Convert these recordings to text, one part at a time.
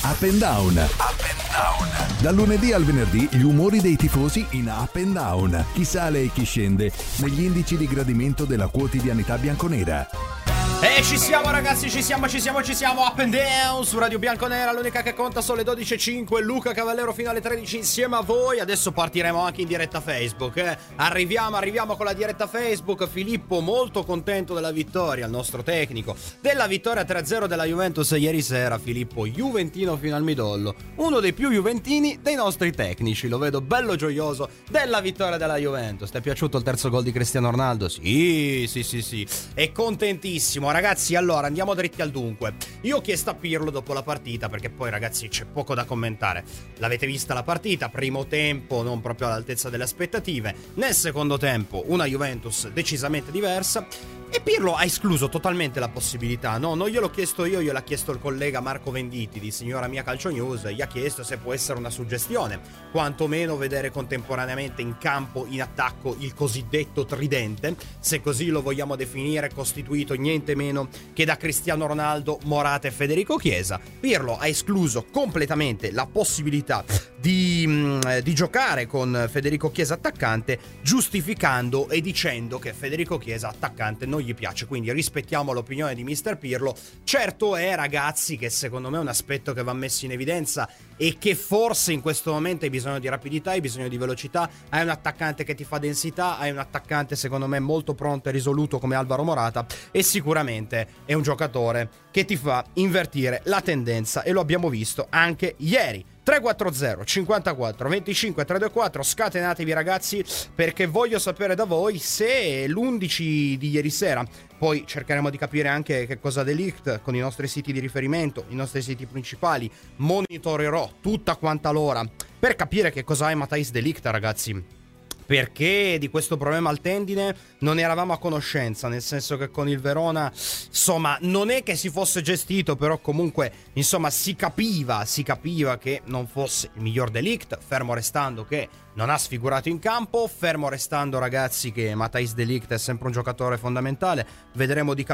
Up and Down. Up and Down. Dal lunedì al venerdì gli umori dei tifosi in Up and Down. Chi sale e chi scende negli indici di gradimento della quotidianità bianconera. E ci siamo ragazzi, ci siamo Up and Down su Radio Bianconera, l'unica che conta sono le 12.05. Luca Cavallero fino alle 13 insieme a voi. Adesso partiremo anche in diretta Facebook, Arriviamo con la diretta Facebook. Filippo molto contento della vittoria, il nostro tecnico, della vittoria 3-0 della Juventus ieri sera. Filippo juventino fino al midollo, uno dei più juventini dei nostri tecnici, lo vedo bello gioioso della vittoria della Juventus. Ti è piaciuto il terzo gol di Cristiano Ronaldo? Sì, è contentissimo. Ragazzi, allora andiamo dritti al dunque. Io ho chiesto a Pirlo dopo la partita, perché poi ragazzi c'è poco da commentare. L'avete vista la partita, primo tempo non proprio all'altezza delle aspettative, nel secondo tempo una Juventus decisamente diversa. E Pirlo ha escluso totalmente la possibilità, no, non gliel'ho chiesto io, gliel'ha chiesto il collega Marco Venditti di Signora Mia Calcio News. Gli ha chiesto se può essere una suggestione, quantomeno vedere contemporaneamente in campo, in attacco, il cosiddetto tridente, se così lo vogliamo definire, costituito niente meno che da Cristiano Ronaldo, Morata e Federico Chiesa. Pirlo ha escluso completamente la possibilità di giocare con Federico Chiesa attaccante, giustificando e dicendo che Federico Chiesa attaccante non gli piace, quindi rispettiamo l'opinione di Mister Pirlo. Certo è ragazzi che secondo me è un aspetto che va messo in evidenza e che forse in questo momento hai bisogno di rapidità, hai bisogno di velocità, hai un attaccante che ti fa densità, hai un attaccante secondo me molto pronto e risoluto come Alvaro Morata, e sicuramente è un giocatore che ti fa invertire la tendenza, e lo abbiamo visto anche ieri. 340 54 25 324, scatenatevi ragazzi, perché voglio sapere da voi se l'11 di ieri sera, poi cercheremo di capire anche che cosa De Ligt con i nostri siti di riferimento, i nostri siti principali, monitorerò tutta quanta l'ora per capire che cosa è Matthijs De Ligt ragazzi, perché di questo problema al tendine non eravamo a conoscenza, nel senso che con il Verona insomma non è che si fosse gestito, però comunque insomma si capiva che non fosse il miglior De Ligt, fermo restando che non ha sfigurato in campo, fermo restando ragazzi che Matthijs De Ligt è sempre un giocatore fondamentale. Vedremo di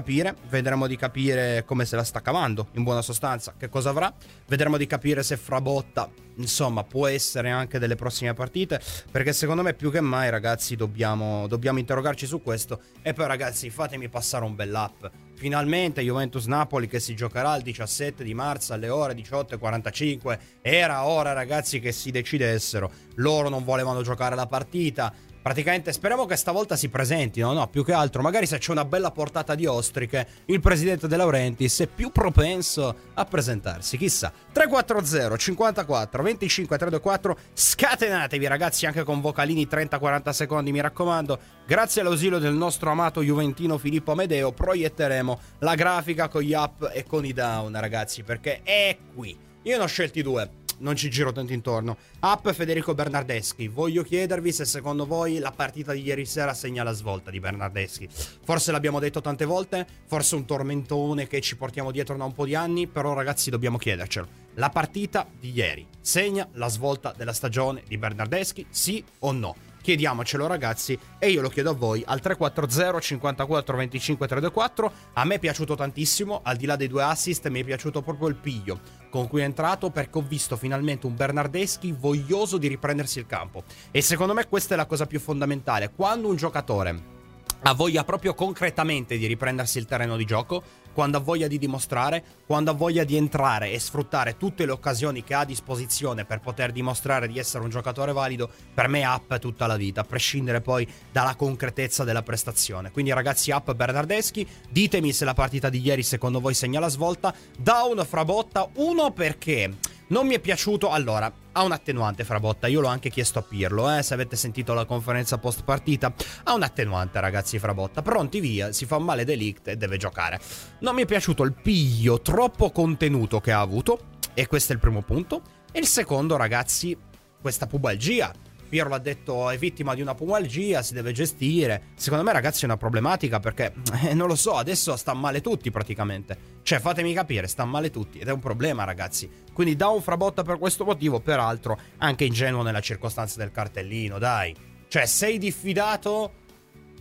capire come se la sta cavando, in buona sostanza, che cosa avrà, vedremo di capire se Frabotta insomma può essere anche delle prossime partite, perché secondo me più che mai ragazzi dobbiamo interrogarci su questo. E poi ragazzi fatemi passare un bell'app, finalmente Juventus-Napoli che si giocherà il 17 di marzo alle ore 18:45. Era ora ragazzi che si decidessero, loro non volevano giocare la partita, praticamente speriamo che stavolta si presentino, no, più che altro magari se c'è una bella portata di ostriche il presidente De Laurentiis è più propenso a presentarsi, chissà. 340 54 25 324, scatenatevi ragazzi anche con vocalini 30-40 secondi mi raccomando. Grazie all'ausilio del nostro amato juventino Filippo Amedeo proietteremo la grafica con gli up e con i down ragazzi, perché è qui, io ne ho scelti due, non ci giro tanto intorno. Up Federico Bernardeschi, voglio chiedervi se secondo voi la partita di ieri sera segna la svolta di Bernardeschi. Forse l'abbiamo detto tante volte, forse un tormentone che ci portiamo dietro da un po' di anni, però ragazzi dobbiamo chiedercelo. La partita di ieri segna la svolta della stagione di Bernardeschi, sì o no? Chiediamocelo ragazzi, e io lo chiedo a voi al 340 54 25 324. A me è piaciuto tantissimo, al di là dei 2 assist mi è piaciuto proprio il piglio con cui è entrato, perché ho visto finalmente un Bernardeschi voglioso di riprendersi il campo, e secondo me questa è la cosa più fondamentale. Quando un giocatore ha voglia proprio concretamente di riprendersi il terreno di gioco, quando ha voglia di dimostrare, quando ha voglia di entrare e sfruttare tutte le occasioni che ha a disposizione per poter dimostrare di essere un giocatore valido, per me up tutta la vita, a prescindere poi dalla concretezza della prestazione. Quindi ragazzi up Bernardeschi, ditemi se la partita di ieri secondo voi segna la svolta. Down Frabotta, uno perché non mi è piaciuto, allora, ha un attenuante Frabotta, io l'ho anche chiesto a Pirlo, se avete sentito la conferenza post partita, ha un attenuante ragazzi Frabotta, pronti via, si fa male De Ligt e deve giocare. Non mi è piaciuto il piglio troppo contenuto che ha avuto, e questo è il primo punto. E il secondo ragazzi, questa pubalgia. Pirlo ha detto è vittima di una pubalgia, si deve gestire. Secondo me ragazzi è una problematica, perché non lo so, adesso sta male tutti praticamente, cioè fatemi capire, sta male tutti ed è un problema ragazzi. Quindi da un Frabotta per questo motivo, peraltro anche ingenuo nella circostanza del cartellino, dai, cioè sei diffidato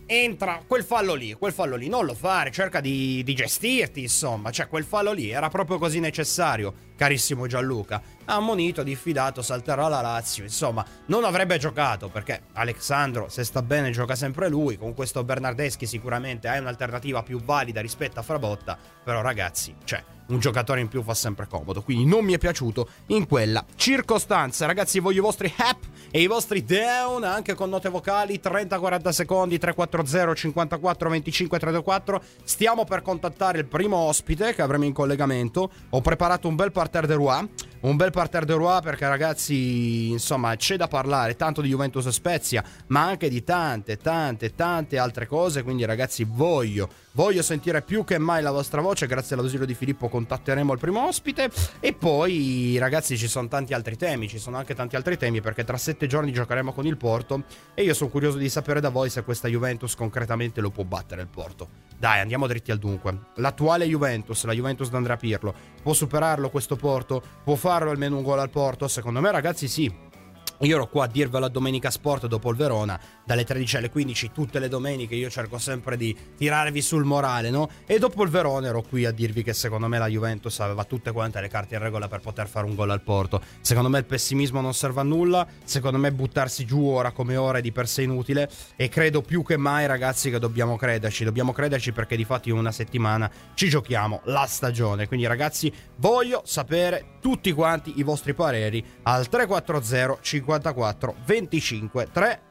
entra quel fallo lì, non lo fare, cerca di gestirti, insomma, cioè quel fallo lì era proprio così necessario, carissimo Gianluca. Ha ammonito, diffidato, salterà la Lazio, insomma, non avrebbe giocato perché Alexandro, se sta bene, gioca sempre lui, con questo Bernardeschi sicuramente hai un'alternativa più valida rispetto a Frabotta, però ragazzi, cioè, un giocatore in più fa sempre comodo, quindi non mi è piaciuto in quella circostanza. Ragazzi, voglio i vostri up e i vostri down anche con note vocali 30-40 secondi 340 54 25 34. Stiamo per contattare il primo ospite che avremo in collegamento. Ho preparato un bel parterre de Roi perché ragazzi, insomma, c'è da parlare tanto di Juventus e Spezia, ma anche di tante altre cose, quindi ragazzi voglio sentire più che mai la vostra voce. Grazie all'ausilio di Filippo contatteremo il primo ospite e poi ragazzi ci sono anche tanti altri temi perché tra 7 giorni giocheremo con il Porto e io sono curioso di sapere da voi se questa Juventus concretamente lo può battere il Porto. Dai, andiamo dritti al dunque. L'attuale Juventus, la Juventus d'Andrea Pirlo, può superarlo questo Porto? Può farlo almeno un gol al Porto? Secondo me ragazzi sì. Io ero qua a dirvelo a Domenica Sport dopo il Verona, dalle 13 alle 15 tutte le domeniche. Io cerco sempre di tirarvi sul morale, no? E dopo il Verona ero qui a dirvi che secondo me la Juventus aveva tutte quante le carte in regola per poter fare un gol al Porto. Secondo me il pessimismo non serve a nulla, secondo me buttarsi giù ora come ora è di per sé inutile e credo più che mai ragazzi che dobbiamo crederci perché di fatti in una settimana ci giochiamo la stagione. Quindi ragazzi voglio sapere tutti quanti i vostri pareri al 340 54 25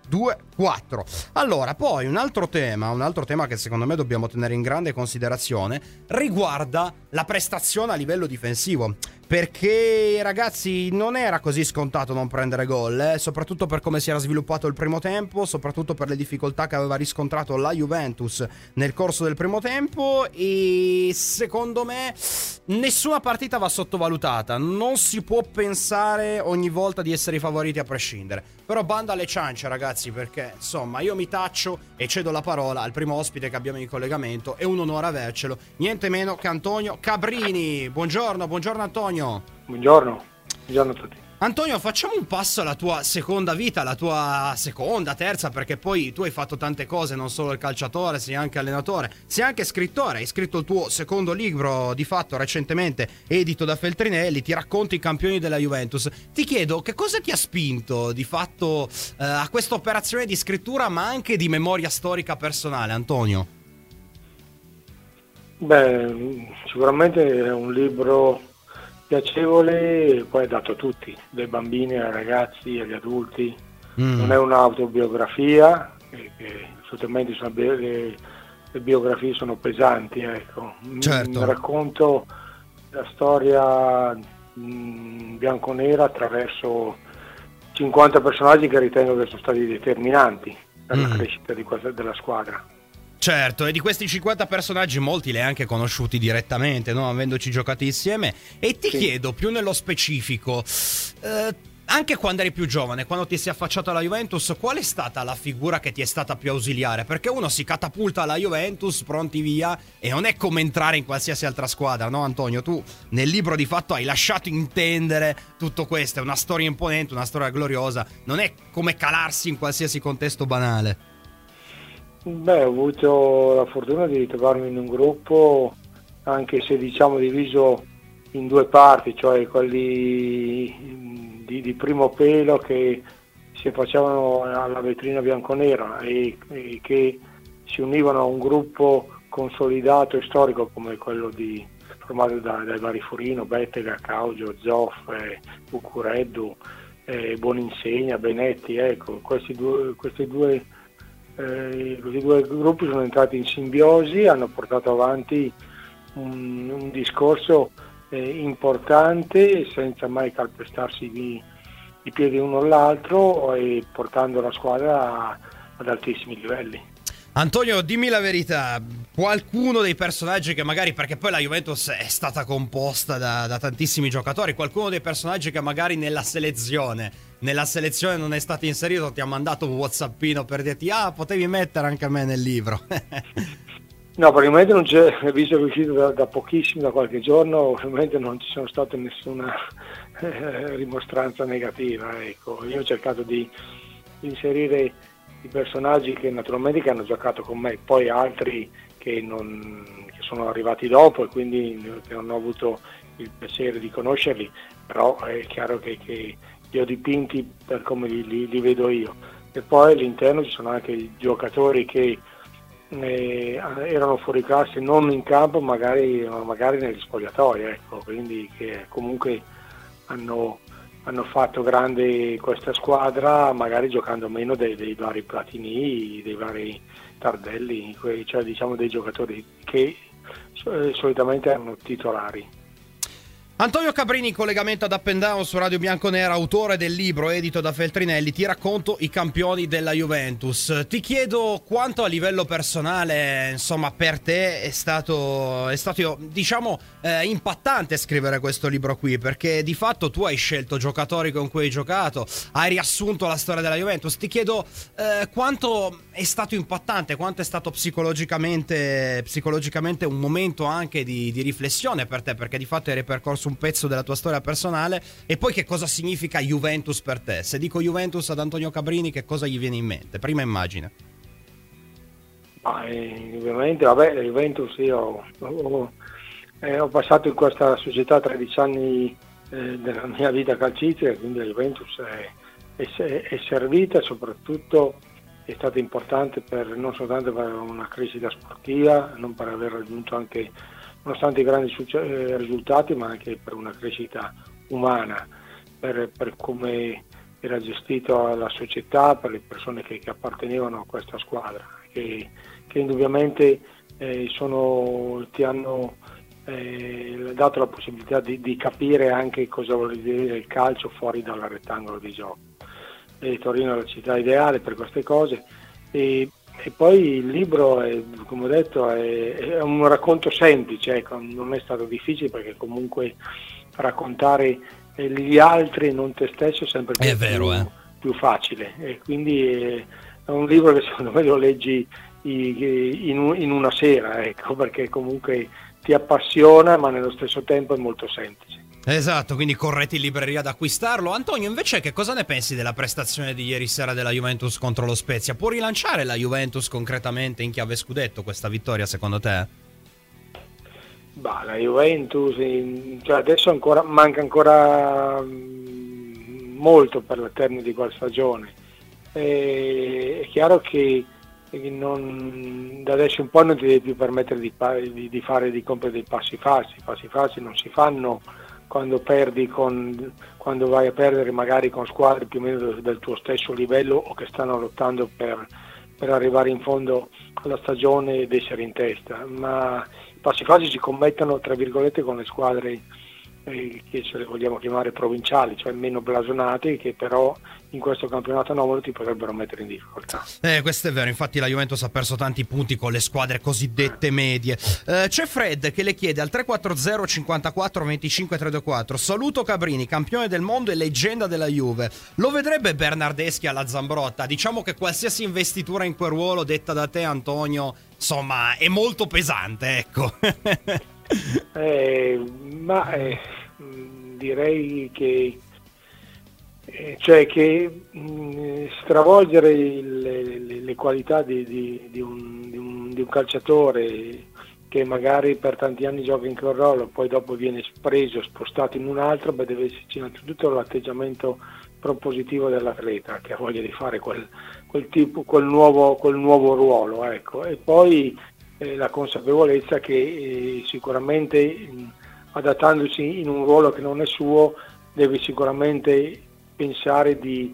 324. Allora, poi un altro tema che secondo me dobbiamo tenere in grande considerazione riguarda la prestazione a livello difensivo, perché ragazzi non era così scontato non prendere gol, soprattutto per come si era sviluppato il primo tempo, soprattutto per le difficoltà che aveva riscontrato la Juventus nel corso del primo tempo e secondo me nessuna partita va sottovalutata, non si può pensare ogni volta di essere i favoriti a prescindere, però banda alle ciance ragazzi, perché insomma io mi taccio e cedo la parola al primo ospite che abbiamo in collegamento, è un onore avercelo, niente meno che Antonio Cabrini. Buongiorno Antonio. Buongiorno a tutti. Antonio, facciamo un passo alla tua seconda vita, alla tua seconda, terza, perché poi tu hai fatto tante cose, non solo il calciatore, sei anche allenatore, sei anche scrittore, hai scritto il tuo secondo libro di fatto recentemente, edito da Feltrinelli, ti racconti i campioni della Juventus. Ti chiedo che cosa ti ha spinto di fatto a questa operazione di scrittura ma anche di memoria storica personale, Antonio? Beh, sicuramente è un libro piacevole, poi è dato a tutti, dai bambini ai ragazzi, agli adulti. Non è un'autobiografia, assolutamente le biografie sono pesanti, ecco. Certo. Racconto la storia bianconera attraverso 50 personaggi che ritengo che sono stati determinanti per la crescita della squadra. Certo, e di questi 50 personaggi molti li hai anche conosciuti direttamente, no? Avendoci giocati insieme. E ti chiedo più nello specifico, anche quando eri più giovane, quando ti sei affacciato alla Juventus, qual è stata la figura che ti è stata più ausiliare? Perché uno si catapulta alla Juventus, pronti via, e non è come entrare in qualsiasi altra squadra, no Antonio? Tu nel libro di fatto hai lasciato intendere tutto questo, è una storia imponente, una storia gloriosa, non è come calarsi in qualsiasi contesto banale. Beh, ho avuto la fortuna di trovarmi in un gruppo, anche se diciamo diviso in due parti, cioè quelli di primo pelo che si facevano alla vetrina bianconera e che si univano a un gruppo consolidato e storico come quello formato dai vari Furino, Bettega, Caugio, Zoff, Bucureddu, Boninsegna, Benetti, ecco, questi due gruppi sono entrati in simbiosi, hanno portato avanti un discorso importante senza mai calpestarsi i piedi uno all'altro e portando la squadra ad altissimi livelli. Antonio, dimmi la verità, qualcuno dei personaggi che magari, perché poi la Juventus è stata composta da tantissimi giocatori, qualcuno dei personaggi che magari nella selezione non è stato inserito, ti ha mandato un whatsappino per dirti potevi mettere anche me nel libro? No, praticamente non c'è, visto che è uscito da pochissimo, da qualche giorno, ovviamente non ci sono state nessuna rimostranza negativa, ecco. Io ho cercato di inserire di personaggi che naturalmente che hanno giocato con me, poi altri che sono arrivati dopo e quindi che non ho avuto il piacere di conoscerli, però è chiaro che li ho dipinti per come li vedo io. E poi all'interno ci sono anche giocatori che erano fuori classe, non in campo, magari negli spogliatoi, ecco, quindi che comunque hanno fatto grande questa squadra, magari giocando meno dei vari Platini, dei vari Tardelli, cioè diciamo dei giocatori che solitamente erano titolari. Antonio Cabrini, collegamento ad Up and Down su Radio Bianconera, autore del libro edito da Feltrinelli, Ti racconto i campioni della Juventus. Ti chiedo quanto a livello personale, insomma, per te è stato diciamo impattante scrivere questo libro qui, perché di fatto tu hai scelto giocatori con cui hai giocato, hai riassunto la storia della Juventus. Ti chiedo quanto è stato impattante, quanto è stato psicologicamente un momento anche di riflessione per te, perché di fatto hai ripercorso un pezzo della tua storia personale. E poi che cosa significa Juventus per te? Se dico Juventus ad Antonio Cabrini, che cosa gli viene in mente? Prima immagine. Ovviamente, vabbè, la Juventus, io ho passato in questa società 13 anni della mia vita calcistica, quindi la Juventus è servita e soprattutto è stata importante non soltanto per una crescita sportiva, non per aver raggiunto anche, nonostante i grandi risultati, ma anche per una crescita umana, per come era gestita la società, per le persone che appartenevano a questa squadra, che indubbiamente ti hanno dato la possibilità di capire anche cosa vuol dire il calcio fuori dal rettangolo di gioco. Torino è la città ideale per queste cose, e poi il libro, come ho detto, è un racconto semplice, ecco, non è stato difficile, perché comunque raccontare gli altri, non te stesso, è sempre più facile, e quindi è un libro che secondo me lo leggi in una sera, ecco, perché comunque ti appassiona, ma nello stesso tempo è molto semplice. Esatto, quindi correte in libreria ad acquistarlo. Antonio, invece, che cosa ne pensi della prestazione di ieri sera della Juventus contro lo Spezia? Può rilanciare la Juventus concretamente in chiave scudetto questa vittoria, secondo te? La Juventus, cioè adesso manca ancora molto per il termine di quella stagione. È chiaro che da adesso in poi non ti devi più permettere di compiere dei passi falsi. I passi falsi non si fanno quando vai a perdere magari con squadre più o meno del tuo stesso livello, o che stanno lottando per arrivare in fondo alla stagione ed essere in testa, ma i passi falsi si commettono, tra virgolette, con le squadre che ce le vogliamo chiamare provinciali, cioè meno blasonate, che però in questo campionato anomalo ti potrebbero mettere in difficoltà. Questo è vero, infatti la Juventus ha perso tanti punti con le squadre cosiddette medie. C'è Fred che le chiede al 340 54 25 324: saluto Cabrini, campione del mondo e leggenda della Juve, lo vedrebbe Bernardeschi alla Zambrotta? Diciamo che qualsiasi investitura in quel ruolo, detta da te Antonio, insomma è molto pesante, ecco. Direi che stravolgere le qualità di un calciatore che magari per tanti anni gioca in quel ruolo, poi dopo viene preso, spostato in un altro, deve esserci innanzitutto l'atteggiamento propositivo dell'atleta, che ha voglia di fare quel nuovo ruolo, ecco. E poi la consapevolezza che sicuramente adattandosi in un ruolo che non è suo deve sicuramente pensare di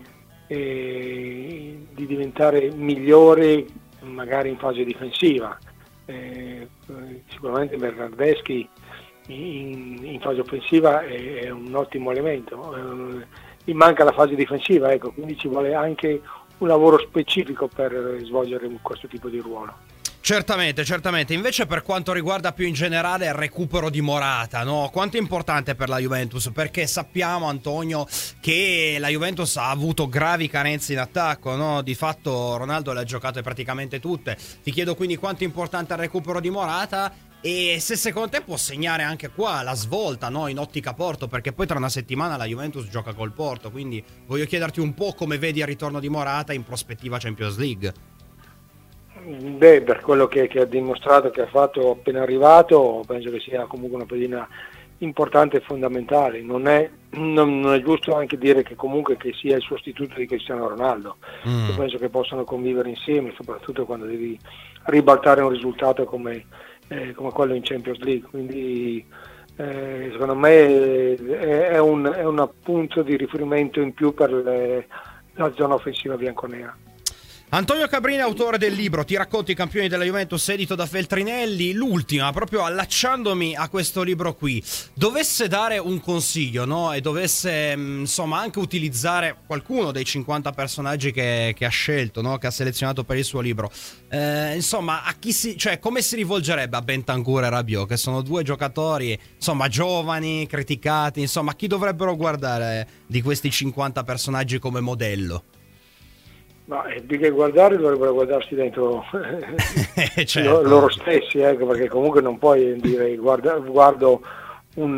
diventare migliore magari in fase difensiva. Sicuramente Bernardeschi in fase offensiva è un ottimo elemento, gli manca la fase difensiva, ecco, quindi ci vuole anche un lavoro specifico per svolgere questo tipo di ruolo. Certamente. Invece, per quanto riguarda più in generale il recupero di Morata, no? Quanto è importante per la Juventus? Perché sappiamo, Antonio, che la Juventus ha avuto gravi carenze in attacco, no? Di fatto Ronaldo le ha giocate praticamente tutte. Ti chiedo quindi quanto è importante il recupero di Morata e se secondo te può segnare anche qua la svolta, no, in ottica Porto, perché poi tra una settimana la Juventus gioca col Porto, quindi voglio chiederti un po' come vedi il ritorno di Morata in prospettiva Champions League. Beh, per quello che ha dimostrato, che ha fatto appena arrivato, penso che sia comunque una pedina importante e fondamentale. Non è giusto anche dire che comunque che sia il sostituto di Cristiano Ronaldo. Io penso che possano convivere insieme, soprattutto quando devi ribaltare un risultato come quello in Champions League. Quindi secondo me è un punto di riferimento in più per la zona offensiva bianconera. Antonio Cabrini, autore del libro Ti racconto i campioni della Juventus, edito da Feltrinelli. L'ultima, proprio allacciandomi a questo libro qui, dovesse dare un consiglio, no? E dovesse insomma anche utilizzare qualcuno dei 50 personaggi che ha scelto, no? Che ha selezionato per il suo libro, insomma a chi come si rivolgerebbe a Bentancur e Rabiot, che sono due giocatori insomma giovani, criticati, insomma a chi dovrebbero guardare di questi 50 personaggi come modello? Ma di che guardare dovrebbero guardarsi dentro certo. loro stessi, perché comunque non puoi dire guardo un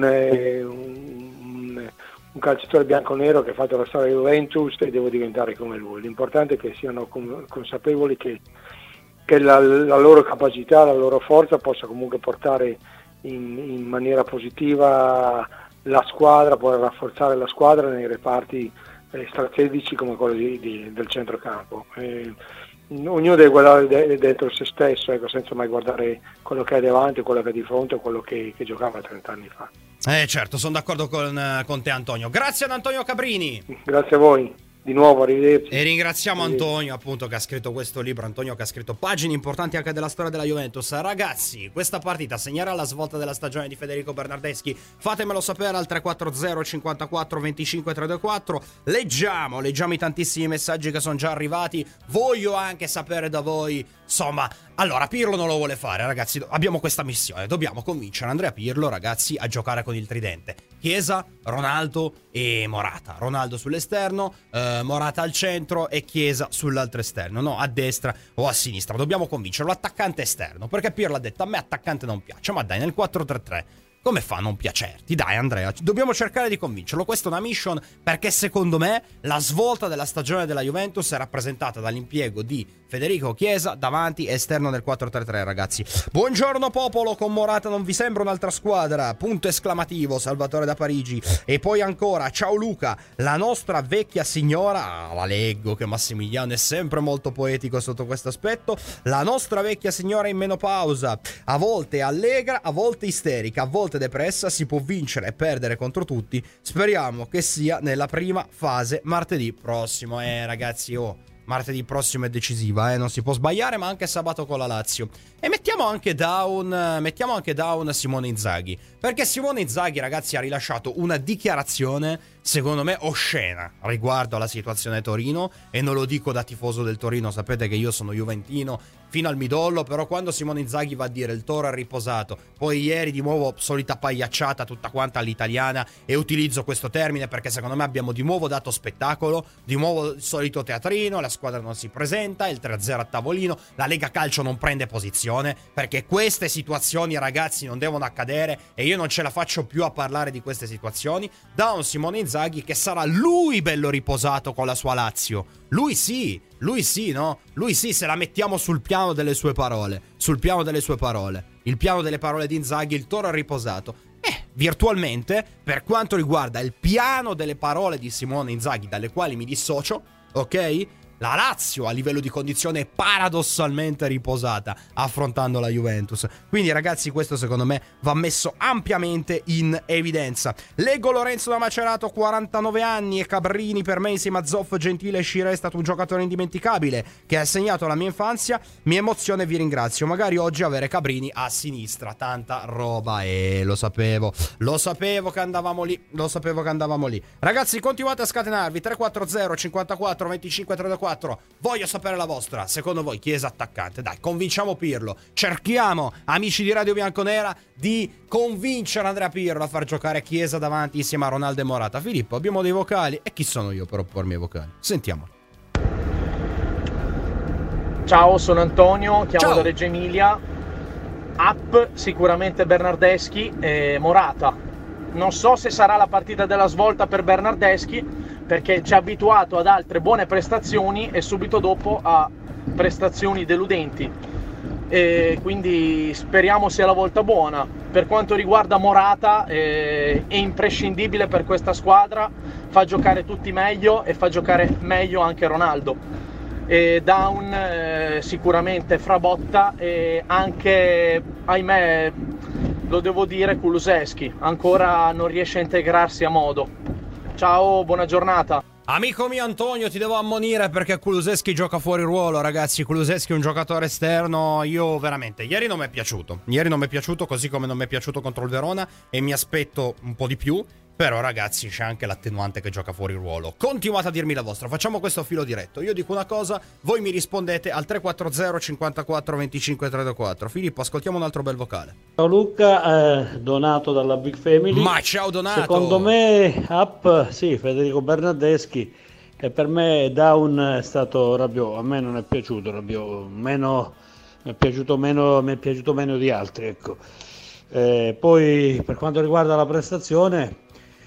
calciatore bianconero che ha fatto la storia di Juventus e devo diventare come lui. L'importante è che siano consapevoli che la loro capacità, la loro forza possa comunque portare in maniera positiva la squadra, poi rafforzare la squadra nei reparti strategici come quello del centrocampo. Ognuno deve guardare dentro se stesso, senza mai guardare quello che è davanti, quello che è di fronte o quello che giocava 30 anni fa. Certo, sono d'accordo con te Antonio. Grazie ad Antonio Cabrini. Grazie a voi. Di nuovo, arrivederci. E ringraziamo Antonio, appunto, che ha scritto questo libro. Antonio che ha scritto pagine importanti anche della storia della Juventus. Ragazzi, questa partita segnerà la svolta della stagione di Federico Bernardeschi? Fatemelo sapere al 340 54 25 324. Leggiamo i tantissimi messaggi che sono già arrivati. Voglio anche sapere da voi, insomma. Allora, Pirlo non lo vuole fare, ragazzi. Abbiamo questa missione. Dobbiamo convincere Andrea Pirlo, ragazzi, a giocare con il tridente. Chiesa, Ronaldo e Morata. Ronaldo sull'esterno, Morata al centro e Chiesa sull'altro esterno, no, a destra o a sinistra. Dobbiamo convincerlo, l'attaccante esterno, perché Pirlo ha detto a me attaccante non piace, ma dai, nel 4-3-3 come fa a non piacerti? Dai Andrea, dobbiamo cercare di convincerlo. Questa è una mission, perché secondo me la svolta della stagione della Juventus è rappresentata dall'impiego di Federico Chiesa davanti esterno del 4-3-3, ragazzi. Buongiorno popolo, con Morata non vi sembra un'altra squadra? Punto esclamativo, Salvatore da Parigi. E poi ancora, ciao Luca, la nostra vecchia signora, la leggo che Massimiliano è sempre molto poetico sotto questo aspetto, la nostra vecchia signora in menopausa, a volte allegra, a volte isterica, a volte depressa, si può vincere e perdere contro tutti. Speriamo che sia nella prima fase martedì prossimo. Ragazzi, martedì prossimo è decisiva, non si può sbagliare, ma anche sabato con la Lazio. E mettiamo anche down Simone Inzaghi, perché Simone Inzaghi, ragazzi, ha rilasciato una dichiarazione secondo me oscena riguardo alla situazione Torino, e non lo dico da tifoso del Torino, sapete che io sono juventino fino al midollo, però quando Simone Inzaghi va a dire il toro è riposato, poi ieri di nuovo solita pagliacciata tutta quanta all'italiana, e utilizzo questo termine perché secondo me abbiamo di nuovo dato spettacolo, di nuovo il solito teatrino, la squadra non si presenta, il 3-0 a tavolino, la Lega Calcio non prende posizione, perché queste situazioni, ragazzi, non devono accadere, e io non ce la faccio più a parlare di queste situazioni, da un Simone Inzaghi che sarà lui bello riposato con la sua Lazio. Lui sì, no? Lui sì, se la mettiamo sul piano delle sue parole. Sul piano delle sue parole. Il piano delle parole di Inzaghi, il toro è riposato. Virtualmente, per quanto riguarda il piano delle parole di Simone Inzaghi, dalle quali mi dissocio, ok? La Lazio a livello di condizione è paradossalmente riposata affrontando la Juventus. Quindi ragazzi, questo secondo me va messo ampiamente in evidenza. Leggo Lorenzo da Macerato, 49 anni, e Cabrini per me insieme a Zoff, Gentile e Scirea è stato un giocatore indimenticabile che ha segnato la mia infanzia, mi emoziona e vi ringrazio. Magari oggi avere Cabrini a sinistra, tanta roba, lo sapevo che andavamo lì. Ragazzi, continuate a scatenarvi, 340 54 25 34. Voglio sapere la vostra. Secondo voi chi è attaccante? Dai, convinciamo Pirlo. Cerchiamo, amici di Radio Bianconera, di convincere Andrea Pirlo a far giocare Chiesa davanti insieme a Ronaldo e Morata. Filippo, abbiamo dei vocali. E chi sono io per oppormi ai vocali? Sentiamoli. Ciao, sono Antonio, chiamo da Reggio Emilia. up sicuramente Bernardeschi e Morata. Non so se sarà la partita della svolta per Bernardeschi, perché ci ha abituato ad altre buone prestazioni e subito dopo a prestazioni deludenti, e quindi speriamo sia la volta buona. Per quanto riguarda Morata, è imprescindibile per questa squadra, fa giocare tutti meglio e fa giocare meglio anche Ronaldo. Down sicuramente Frabotta, e anche, ahimè, lo devo dire, Kulusevski ancora non riesce a integrarsi a modo. Ciao, buona giornata. Amico mio Antonio, ti devo ammonire perché Kulusevski gioca fuori ruolo, ragazzi. Kulusevski è un giocatore esterno. Io veramente, ieri non mi è piaciuto, così come non mi è piaciuto contro il Verona, e mi aspetto un po' di più. Però ragazzi, c'è anche l'attenuante che gioca fuori ruolo. Continuate a dirmi la vostra, facciamo questo filo diretto. Io dico una cosa, voi mi rispondete al 340 54 25 34. Filippo, ascoltiamo un altro bel vocale. Ciao Luca, Donato dalla Big Family. Ma ciao Donato. Secondo me up, sì, Federico Bernardeschi, e per me down è stato Rabiot. A me non è piaciuto Rabiot, mi è piaciuto meno di altri, ecco. Poi per quanto riguarda la prestazione,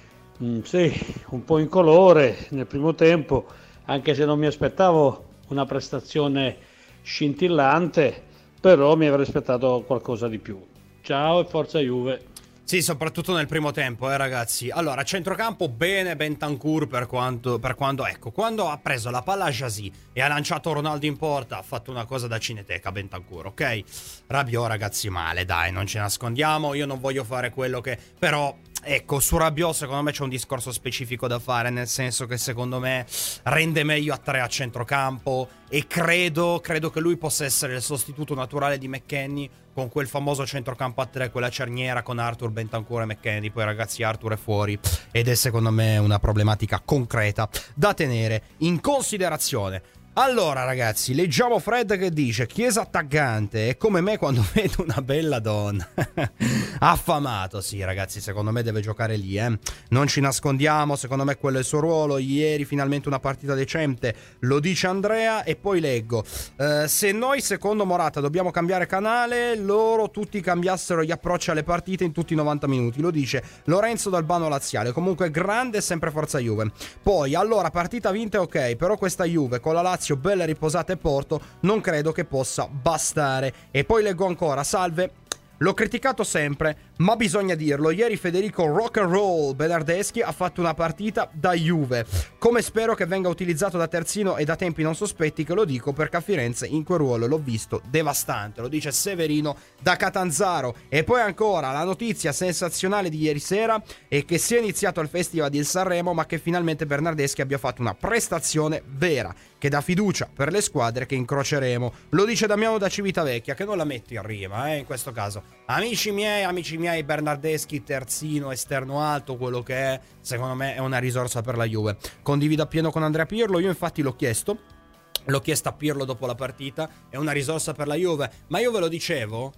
sì, un po' incolore nel primo tempo, anche se non mi aspettavo una prestazione scintillante, però mi avrei aspettato qualcosa di più. Ciao e forza Juve. Sì, soprattutto nel primo tempo, ragazzi. Allora, a centrocampo bene Bentancur per quando ha preso la palla a Jasi e ha lanciato Ronaldo in porta, ha fatto una cosa da cineteca Bentancur, ok? Rabiot, ragazzi, male, dai, non ci nascondiamo. Io non voglio fare quello che... Però, ecco, su Rabiot secondo me c'è un discorso specifico da fare, nel senso che secondo me rende meglio a 3 a centrocampo, e credo che lui possa essere il sostituto naturale di McKennie, con quel famoso centrocampo a 3, quella cerniera con Arthur, Bentancur e McKennie. Poi ragazzi, Arthur è fuori ed è secondo me una problematica concreta da tenere in considerazione. Allora ragazzi, leggiamo Fred che dice: Chiesa attaccante è come me quando vedo una bella donna. Affamato. Sì ragazzi, secondo me deve giocare lì, non ci nascondiamo, secondo me quello è il suo ruolo. Ieri finalmente una partita decente, lo dice Andrea. E poi leggo: se noi secondo Morata dobbiamo cambiare canale, loro tutti cambiassero gli approcci alle partite in tutti i 90 minuti, lo dice Lorenzo Dalbano Laziale. Comunque grande, sempre forza Juve. Poi allora, partita vinta ok, però questa Juve con la Lazio bella riposata e Porto non credo che possa bastare. E poi leggo ancora: salve, l'ho criticato sempre, ma bisogna dirlo, ieri Federico Rock and Roll Bernardeschi ha fatto una partita da Juve, come spero che venga utilizzato da terzino e da tempi non sospetti, che lo dico perché a Firenze in quel ruolo l'ho visto devastante, lo dice Severino da Catanzaro. E poi ancora la notizia sensazionale di ieri sera è che sia iniziato il Festival di Sanremo, ma che finalmente Bernardeschi abbia fatto una prestazione vera, che dà fiducia per le squadre che incroceremo, lo dice Damiano da Civitavecchia, che non la metto in rima in questo caso. Amici miei, Bernardeschi terzino, esterno alto, quello che è, secondo me è una risorsa per la Juve. Condivido appieno con Andrea Pirlo, io infatti l'ho chiesto a Pirlo dopo la partita, è una risorsa per la Juve, ma io ve lo dicevo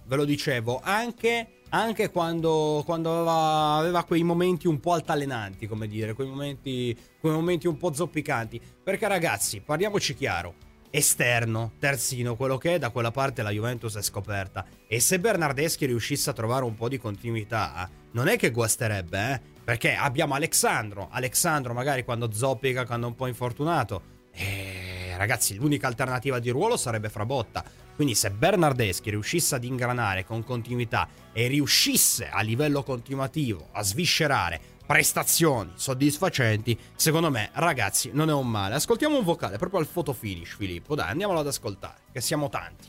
anche quando aveva quei momenti un po' altalenanti, come dire, quei momenti un po' zoppicanti, perché ragazzi, parliamoci chiaro, esterno, terzino, quello che è, da quella parte la Juventus è scoperta, e se Bernardeschi riuscisse a trovare un po' di continuità, non è che guasterebbe, perché abbiamo Alexandro magari quando zoppica, quando è un po' infortunato, ragazzi, l'unica alternativa di ruolo sarebbe Frabotta. Quindi se Bernardeschi riuscisse ad ingranare con continuità e riuscisse a livello continuativo a sviscerare prestazioni soddisfacenti, secondo me, ragazzi, non è un male. Ascoltiamo un vocale proprio al photo finish, Filippo, dai, andiamolo ad ascoltare, che siamo tanti.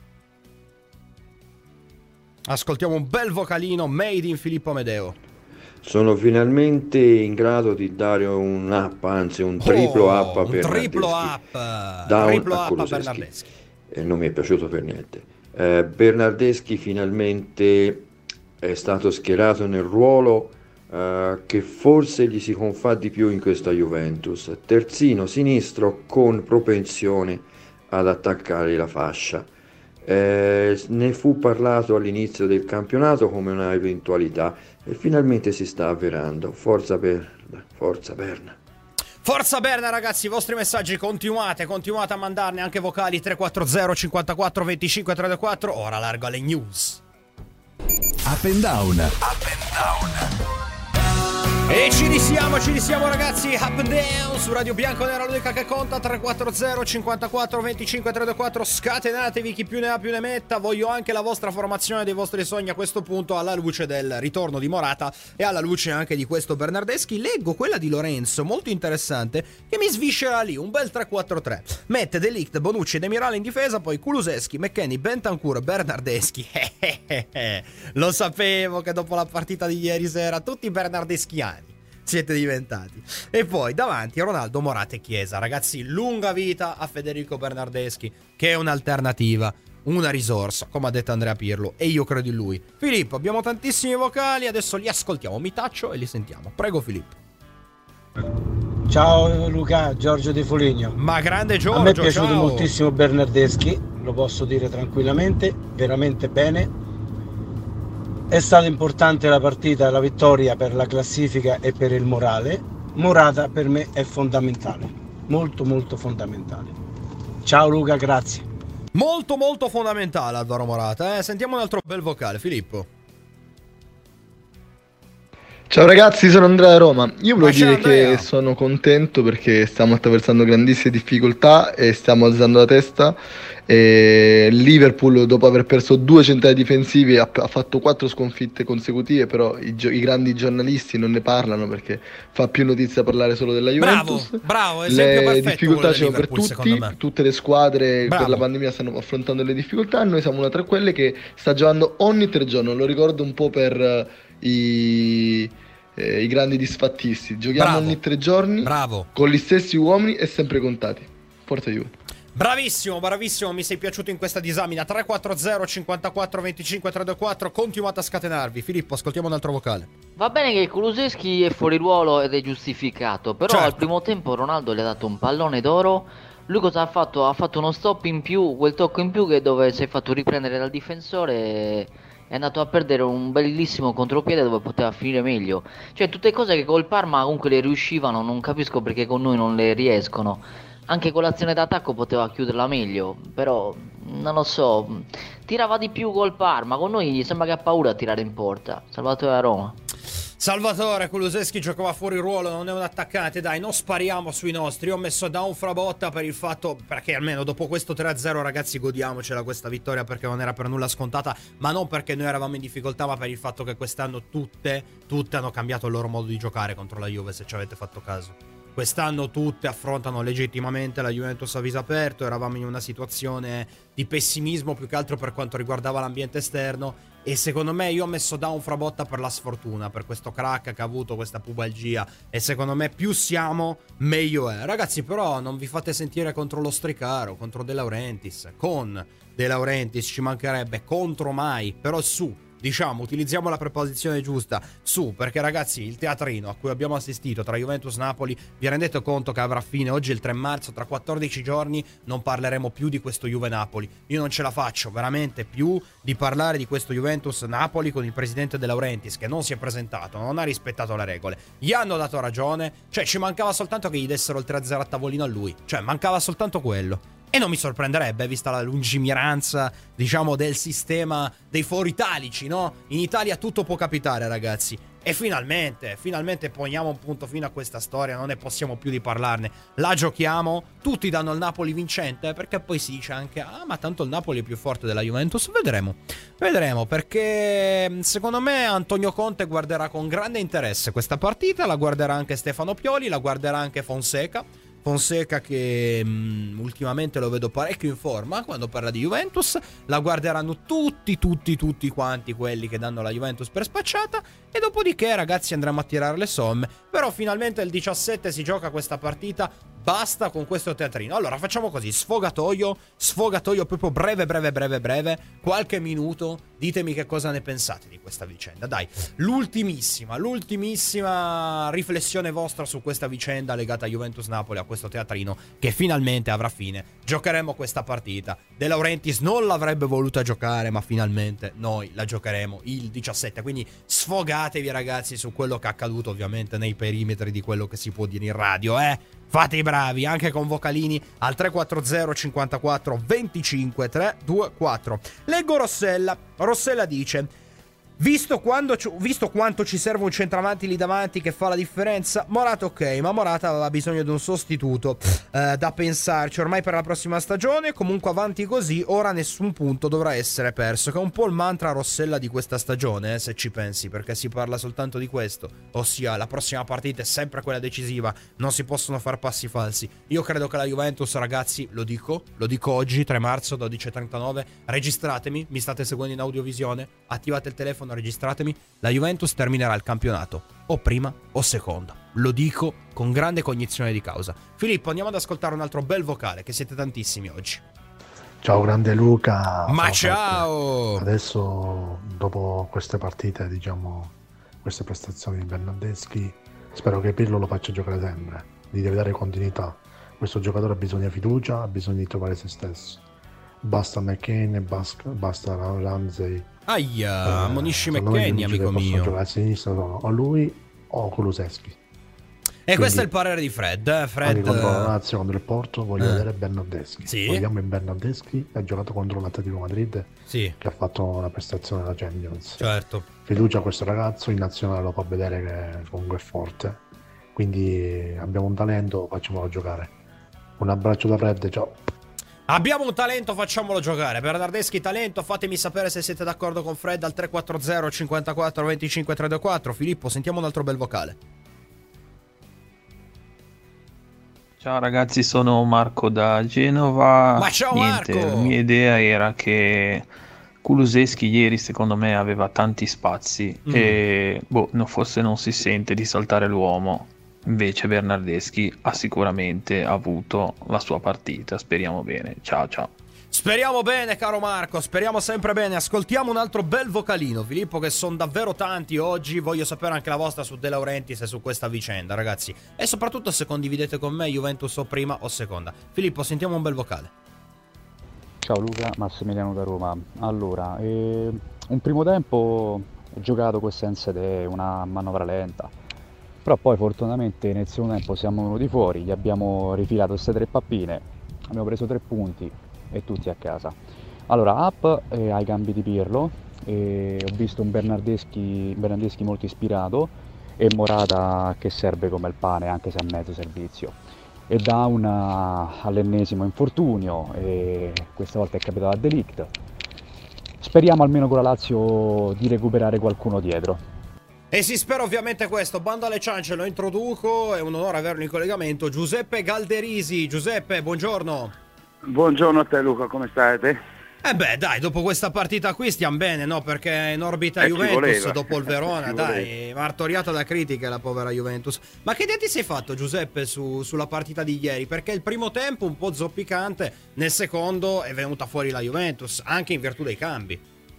Ascoltiamo un bel vocalino made in Filippo Amedeo. Sono finalmente in grado di dare un up, anzi un triplo up a Bernardeschi. Triplo up a Bernardeschi. Non mi è piaciuto per niente. Bernardeschi finalmente è stato schierato nel ruolo che forse gli si confà di più in questa Juventus. Terzino sinistro con propensione ad attaccare la fascia. Ne fu parlato all'inizio del campionato come una eventualità e finalmente si sta avverando. Forza Berna. Forza Berna, ragazzi, i vostri messaggi continuate a mandarne, anche vocali 340 54 25 34. Ora largo alle news. Up and Down. E ci risiamo ragazzi, Up and Down su Radio Bianconera, l'unica che conta, 340 54 25 324, scatenatevi, chi più ne ha più ne metta. Voglio anche la vostra formazione dei vostri sogni a questo punto, alla luce del ritorno di Morata e alla luce anche di questo Bernardeschi. Leggo quella di Lorenzo, molto interessante, che mi sviscera lì, un bel 3-4-3. Mette De Ligt, Bonucci e Demiral in difesa, poi Kulusevski, McKennie, Bentancur, Bernardeschi. Lo sapevo che dopo la partita di ieri sera tutti bernardeschiani siete diventati. E poi davanti Ronaldo, Morata e Chiesa. Ragazzi, lunga vita a Federico Bernardeschi, che è un'alternativa, una risorsa, come ha detto Andrea Pirlo, e io credo in lui. Filippo, abbiamo tantissimi vocali, adesso li ascoltiamo, mi taccio e li sentiamo. Prego Filippo. Ciao Luca, Giorgio De Foligno. Ma grande Giorgio, a me è piaciuto ciao. moltissimo Bernardeschi, lo posso dire tranquillamente, veramente bene. È stata importante la partita, la vittoria per la classifica e per il morale. Morata per me è fondamentale, molto molto fondamentale. Ciao Luca, grazie. Molto molto fondamentale Alvaro Morata, Sentiamo un altro bel vocale, Filippo. Ciao ragazzi, sono Andrea da Roma. Io volevo dire Andrea. che sono contento perché stiamo attraversando grandissime difficoltà e stiamo alzando la testa. E Liverpool, dopo aver perso 2 centrali difensivi, ha fatto 4 sconfitte consecutive, però i grandi giornalisti non ne parlano perché fa più notizia parlare solo della Juventus. Bravo, esempio Le perfetto difficoltà ci sono per Liverpool, secondo me. tutte le squadre Bravo. per la pandemia stanno affrontando le difficoltà, noi siamo una tra quelle che sta giocando ogni 3 giorni, lo ricordo un po' per i grandi disfattisti, giochiamo Bravo. ogni 3 giorni, Bravo. con gli stessi uomini e sempre contati. Forza Juve. Bravissimo, mi sei piaciuto in questa disamina. 340 54 25 324, continuate a scatenarvi. Filippo, ascoltiamo un altro vocale. Va bene che Kulusevski è fuori ruolo ed è giustificato, però Certo. al primo tempo Ronaldo le ha dato un pallone d'oro. Lui cosa ha fatto? Ha fatto uno stop in più, quel tocco in più che dove si è fatto riprendere dal difensore e è andato a perdere un bellissimo contropiede dove poteva finire meglio. Cioè tutte cose che col Parma comunque le riuscivano, non capisco perché con noi non le riescono. Anche con l'azione d'attacco poteva chiuderla meglio, però non lo so, tirava di più col Parma, con noi sembra che ha paura a tirare in porta. Salvatore a Roma. Salvatore, Kulusevski giocava fuori ruolo, non è un attaccante, dai, non spariamo sui nostri. Io ho messo down Frabotta per il fatto, perché almeno dopo questo 3-0 ragazzi godiamocela questa vittoria, perché non era per nulla scontata, ma non perché noi eravamo in difficoltà, ma per il fatto che quest'anno tutte hanno cambiato il loro modo di giocare contro la Juve, se ci avete fatto caso. Quest'anno tutte affrontano legittimamente la Juventus a viso aperto, eravamo in una situazione di pessimismo più che altro per quanto riguardava l'ambiente esterno e secondo me io ho messo down Frabotta per la sfortuna, per questo crack che ha avuto, questa pubalgia, e secondo me più siamo meglio è. Ragazzi, però non vi fate sentire contro lo Stricaro, contro De Laurentiis, con De Laurentiis ci mancherebbe, contro mai, però su. Diciamo, utilizziamo la preposizione giusta, su, perché ragazzi il teatrino a cui abbiamo assistito tra Juventus-Napoli, vi rendete conto che avrà fine oggi il 3 marzo, tra 14 giorni non parleremo più di questo Juve-Napoli. Io non ce la faccio veramente più di parlare di questo Juventus-Napoli con il presidente De Laurentiis che non si è presentato, non ha rispettato le regole, gli hanno dato ragione, cioè ci mancava soltanto che gli dessero il 3-0 a tavolino a lui, cioè mancava soltanto quello. E non mi sorprenderebbe, vista la lungimiranza, diciamo, del sistema dei fori italici, no? In Italia tutto può capitare, ragazzi. E finalmente poniamo un punto fine a questa storia, non ne possiamo più di parlarne. La giochiamo, tutti danno il Napoli vincente, perché poi si dice anche, ma tanto il Napoli è più forte della Juventus. Vedremo, perché secondo me Antonio Conte guarderà con grande interesse questa partita, la guarderà anche Stefano Pioli, la guarderà anche Fonseca che ultimamente lo vedo parecchio in forma quando parla di Juventus, la guarderanno tutti quanti quelli che danno la Juventus per spacciata e dopodiché ragazzi andremo a tirare le somme, però finalmente il 17 si gioca questa partita, basta con questo teatrino. Allora facciamo così, sfogatoio proprio breve, qualche minuto, ditemi che cosa ne pensate di questa vicenda, dai, l'ultimissima riflessione vostra su questa vicenda legata a Juventus-Napoli, a questo teatrino che finalmente avrà fine, giocheremo questa partita, De Laurentiis non l'avrebbe voluta giocare ma finalmente noi la giocheremo il 17, quindi sfogatevi ragazzi su quello che è accaduto ovviamente nei perimetri di quello che si può dire in radio, fate i bravi, anche con vocalini al 340 54 25 324. Leggo Rossella dice: Visto quanto ci serve un centravanti lì davanti che fa la differenza, Morata ok, ma Morata aveva bisogno di un sostituto, da pensarci ormai per la prossima stagione. Comunque avanti così, ora nessun punto dovrà essere perso, che è un po' il mantra Rossella di questa stagione, se ci pensi, perché si parla soltanto di questo, ossia la prossima partita è sempre quella decisiva, non si possono far passi falsi. Io credo che la Juventus, ragazzi, lo dico oggi, 3 marzo 12:39, registratemi, mi state seguendo in audiovisione, attivate il telefono, registratemi, la Juventus terminerà il campionato o prima o seconda. Lo dico con grande cognizione di causa. Filippo, andiamo ad ascoltare un altro bel vocale, che siete tantissimi oggi. Ciao grande Luca. Ma ciao! Adesso, dopo queste partite, diciamo, queste prestazioni di Bernardeschi, spero che Pirlo lo faccia giocare sempre, gli deve dare continuità. Questo giocatore ha bisogno di fiducia, ha bisogno di trovare se stesso. Basta McKennie, basta Ramsey. Aia, ammonisci McKennie, amico mio. Giocare a sinistra sono o lui o Kulusevski. E questo è il parere di Fred. Fred, anche contro la Lazio, contro il Porto, voglio vedere Bernardeschi. Sì. Vogliamo in Bernardeschi, ha giocato contro l'Atletico Madrid, sì, che ha fatto una prestazione da Champions. Certo. Fiducia a questo ragazzo, in nazionale lo fa vedere che comunque è forte. Quindi abbiamo un talento, facciamolo giocare. Un abbraccio da Fred, ciao. Abbiamo un talento, facciamolo giocare. Bernardeschi talento, fatemi sapere se siete d'accordo con Fred al 340 54 25 324. Filippo, sentiamo un altro bel vocale. Ciao ragazzi, sono Marco da Genova. Ma ciao Marco! La mia idea era che Kulusevski ieri secondo me aveva tanti spazi e forse non si sente di saltare l'uomo. Invece Bernardeschi ha sicuramente avuto la sua partita, speriamo bene. Ciao ciao. Speriamo bene, caro Marco, speriamo sempre bene. Ascoltiamo un altro bel vocalino, Filippo, che sono davvero tanti oggi. Voglio sapere anche la vostra su De Laurentiis e su questa vicenda, ragazzi. E soprattutto se condividete con me Juventus o prima o seconda. Filippo, sentiamo un bel vocale. Ciao Luca, Massimiliano da Roma. Allora, un primo tempo ho giocato con senza idee, una manovra lenta. Però poi fortunatamente nel secondo tempo siamo venuti fuori, gli abbiamo rifilato queste 3 pappine, abbiamo preso 3 punti e tutti a casa. Allora, up ai cambi di Pirlo, ho visto un Bernardeschi molto ispirato e Morata che serve come il pane anche se a mezzo servizio. E Down all'ennesimo infortunio, e questa volta è capitato a De Ligt. Speriamo almeno con la Lazio di recuperare qualcuno dietro. E si spera ovviamente questo. Bando alle ciance, lo introduco, è un onore averlo in collegamento. Giuseppe Galderisi. Giuseppe, buongiorno. Buongiorno a te Luca, come state? Beh dai, dopo questa partita qui stiamo bene, no? Perché è in orbita Juventus dopo il Verona, dai, martoriata da critiche la povera Juventus. Ma che idea ti sei fatto, Giuseppe, sulla partita di ieri? Perché il primo tempo un po' zoppicante, nel secondo è venuta fuori la Juventus, anche in virtù dei cambi.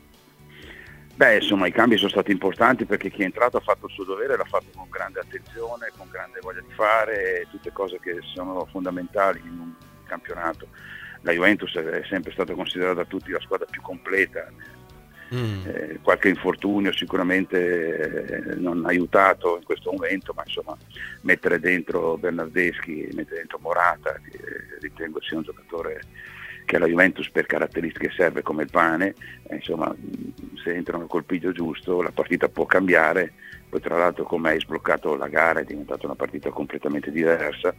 Beh, insomma, i cambi sono stati importanti perché chi è entrato ha fatto il suo dovere, l'ha fatto con grande attenzione, con grande voglia di fare, tutte cose che sono fondamentali in un campionato. La Juventus è sempre stata considerata da tutti la squadra più completa. Qualche infortunio sicuramente non ha aiutato in questo momento, ma insomma mettere dentro Bernardeschi, mettere dentro Morata, che ritengo sia un giocatore che alla Juventus per caratteristiche serve come il pane, insomma se entrano col piglio giusto la partita può cambiare. Poi tra l'altro come hai sbloccato la gara è diventata una partita completamente diversa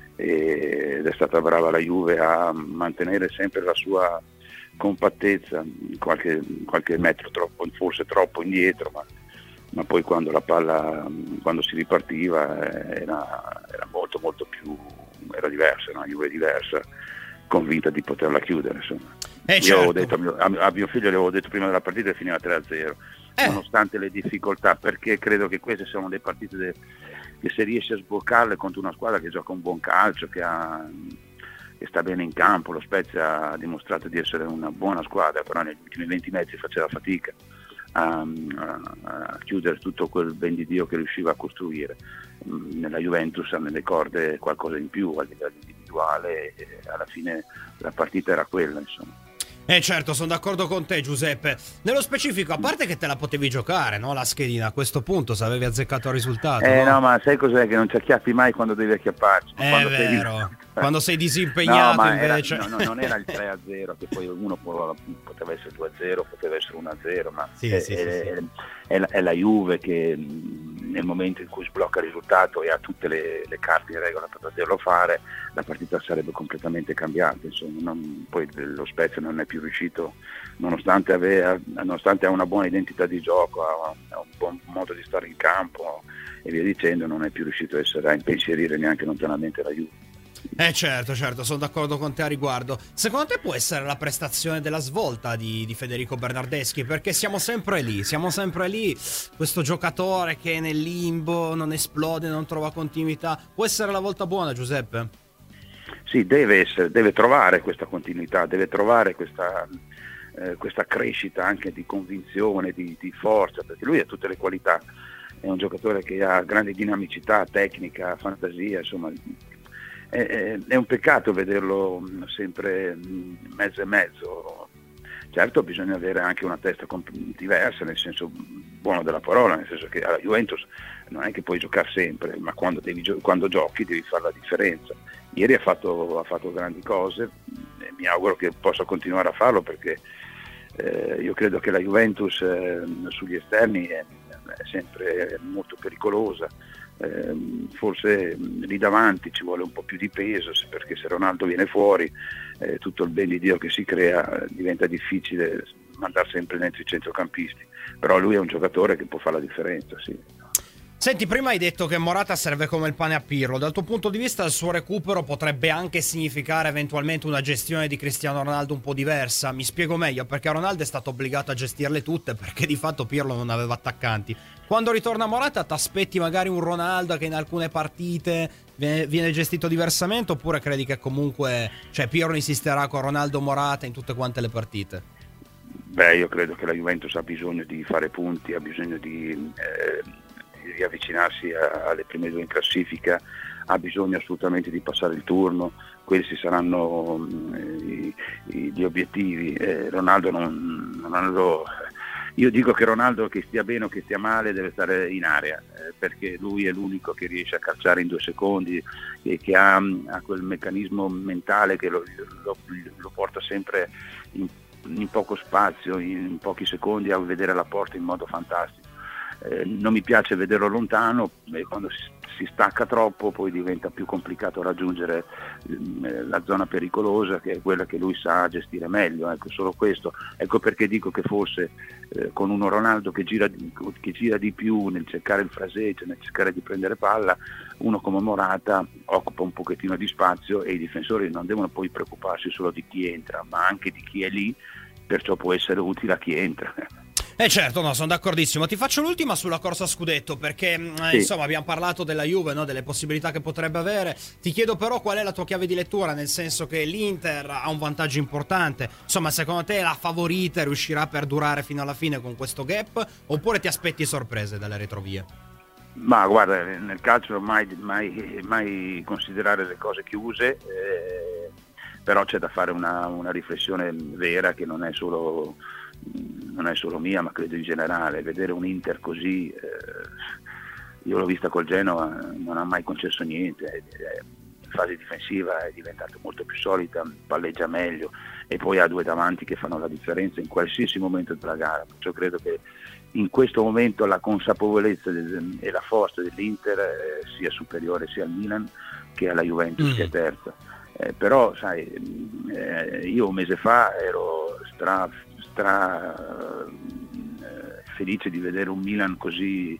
ed è stata brava la Juve a mantenere sempre la sua compattezza, qualche metro troppo, forse troppo indietro, ma poi quando la palla, quando si ripartiva era molto molto più, era diversa, una Juve diversa, convinta di poterla chiudere, insomma. Io avevo detto a mio figlio, gli avevo detto prima della partita che finiva 3-0, nonostante le difficoltà, perché credo che queste siano le partite che se riesci a sbloccarle contro una squadra che gioca un buon calcio, che sta bene in campo. Lo Spezia ha dimostrato di essere una buona squadra, però negli ultimi 20 metri faceva fatica a chiudere tutto quel ben di Dio che riusciva a costruire. Nella Juventus ha nelle corde qualcosa in più a livello individuale e alla fine la partita era quella, insomma. Certo, sono d'accordo con te, Giuseppe. Nello specifico, a parte che te la potevi giocare, no? La schedina a questo punto, se avevi azzeccato il risultato. No, ma sai cos'è? Che non ci acchiappi mai quando devi acchiapparci. È vero. Quando sei disimpegnato, no, ma invece. non era il 3-0, che poi uno poteva essere 2-0, poteva essere 1-0, ma Sì. è la Juve che nel momento in cui sblocca il risultato e ha tutte le carte in regola per poterlo fare, la partita sarebbe completamente cambiata. Insomma, poi lo Spezia non è più riuscito, nonostante ha una buona identità di gioco, ha un buon modo di stare in campo e via dicendo, non è più riuscito a impensierire neanche lontanamente la Juve. Certo, sono d'accordo con te a riguardo. Secondo te può essere la prestazione della svolta di Federico Bernardeschi? Perché siamo sempre lì, questo giocatore che è nel limbo, non esplode, non trova continuità. Può essere la volta buona, Giuseppe? Sì, deve trovare questa continuità, deve trovare questa crescita anche di convinzione, di forza, perché lui ha tutte le qualità, è un giocatore che ha grande dinamicità, tecnica, fantasia, insomma. È un peccato vederlo sempre mezzo e mezzo. Certo, bisogna avere anche una testa diversa, nel senso buono della parola, nel senso che alla Juventus non è che puoi giocare sempre, ma quando giochi devi fare la differenza. Ieri ha fatto grandi cose e mi auguro che possa continuare a farlo, perché io credo che la Juventus sugli esterni è sempre molto pericolosa. Forse lì davanti ci vuole un po' più di peso, perché se Ronaldo viene fuori tutto il ben di Dio che si crea diventa difficile mandare sempre dentro i centrocampisti, però lui è un giocatore che può fare la differenza, sì. Senti, prima hai detto che Morata serve come il pane a Pirlo. Dal tuo punto di vista il suo recupero potrebbe anche significare eventualmente una gestione di Cristiano Ronaldo un po' diversa? Mi spiego meglio, perché Ronaldo è stato obbligato a gestirle tutte, perché di fatto Pirlo non aveva attaccanti. Quando ritorna Morata ti aspetti magari un Ronaldo che in alcune partite viene gestito diversamente, oppure credi che comunque Pirlo insisterà con Ronaldo Morata in tutte quante le partite? Beh, io credo che la Juventus ha bisogno di fare punti, ha bisogno di riavvicinarsi alle prime due in classifica, ha bisogno assolutamente di passare il turno. Questi saranno gli obiettivi. Ronaldo io dico che Ronaldo, che stia bene o che stia male, deve stare in area, perché lui è l'unico che riesce a calciare in 2 secondi e che ha quel meccanismo mentale che lo porta sempre in poco spazio, in pochi secondi, a vedere la porta in modo fantastico. Non mi piace vederlo lontano, e quando si stacca troppo poi diventa più complicato raggiungere la zona pericolosa, che è quella che lui sa gestire meglio. Ecco, solo questo. Ecco perché dico che forse con uno Ronaldo che gira di più nel cercare il fraseggio, nel cercare di prendere palla, uno come Morata occupa un pochettino di spazio e i difensori non devono poi preoccuparsi solo di chi entra, ma anche di chi è lì, perciò può essere utile a chi entra. Certo, no, sono d'accordissimo. Ti faccio l'ultima sulla corsa a scudetto, perché sì. Insomma abbiamo parlato della Juve, no? Delle possibilità che potrebbe avere. Ti chiedo però qual è la tua chiave di lettura, nel senso che l'Inter ha un vantaggio importante. Insomma, secondo te la favorita riuscirà a perdurare fino alla fine con questo gap, oppure ti aspetti sorprese dalle retrovie? Ma guarda, nel calcio mai considerare le cose chiuse, però c'è da fare una riflessione vera, che non è solo mia, ma credo in generale. Vedere un Inter così, io l'ho vista col Genoa, non ha mai concesso niente, in fase difensiva è diventata molto più solida, palleggia meglio, e poi ha 2 davanti che fanno la differenza in qualsiasi momento della gara. Perciò credo che in questo momento la consapevolezza e la forza dell'Inter sia superiore sia al Milan che alla Juventus, che è terza. Però sai, io un mese fa ero felice di vedere un Milan così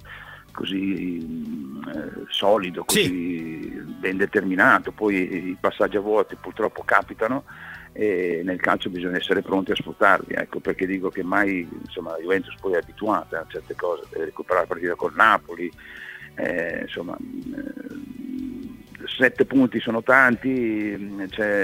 solido, così ben determinato. Poi i passaggi a vuote purtroppo capitano, e nel calcio bisogna essere pronti a sfruttarli. Ecco perché dico che mai, insomma, la Juventus poi è abituata a certe cose, deve recuperare la partita col Napoli, 7 punti sono tanti,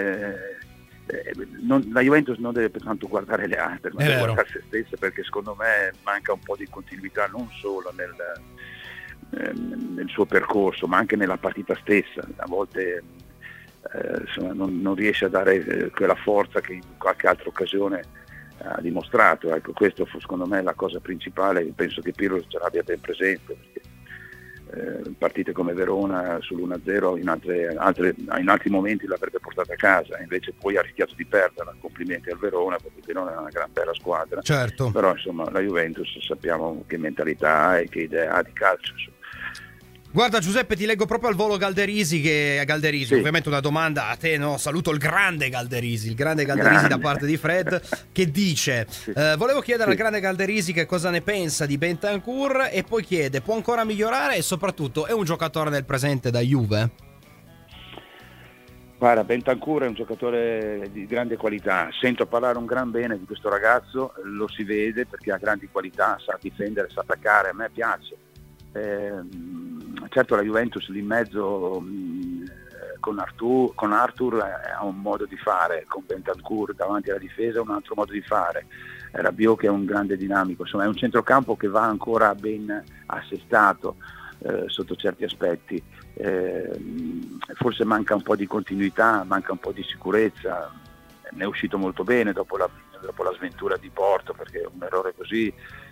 la Juventus non deve tanto guardare le altre, ma deve guardare se stessa, perché secondo me manca un po' di continuità, non solo nel suo percorso, ma anche nella partita stessa. A volte insomma, non riesce a dare quella forza che in qualche altra occasione ha dimostrato. Ecco, questo secondo me è la cosa principale. Penso che Pirlo ce l'abbia ben presente, perché partite come Verona sull'1-0 in altri momenti l'avrebbe portata a casa, invece poi ha rischiato di perderla. Complimenti al Verona, perché Verona è una gran bella squadra, certo. Però insomma la Juventus sappiamo che mentalità ha e che idea ha di calcio, insomma. Guarda Giuseppe, ti leggo proprio al volo Galderisi, Sì. ovviamente una domanda a te, no? Saluto il grande Galderisi da parte di Fred, che dice volevo chiedere al grande Galderisi che cosa ne pensa di Bentancur, e poi chiede: può ancora migliorare, e soprattutto è un giocatore nel presente da Juve? Guarda, Bentancur è un giocatore di grande qualità, sento parlare un gran bene di questo ragazzo, lo si vede perché ha grandi qualità, sa difendere, sa attaccare, a me piace. Certo la Juventus lì in mezzo con Arthur ha un modo di fare, con Bentancur davanti alla difesa un altro modo di fare, Rabiot che è un grande dinamico, insomma è un centrocampo che va ancora ben assestato sotto certi aspetti, forse manca un po' di continuità, manca un po' di sicurezza, ne è uscito molto bene dopo la sventura di Porto, perché un errore così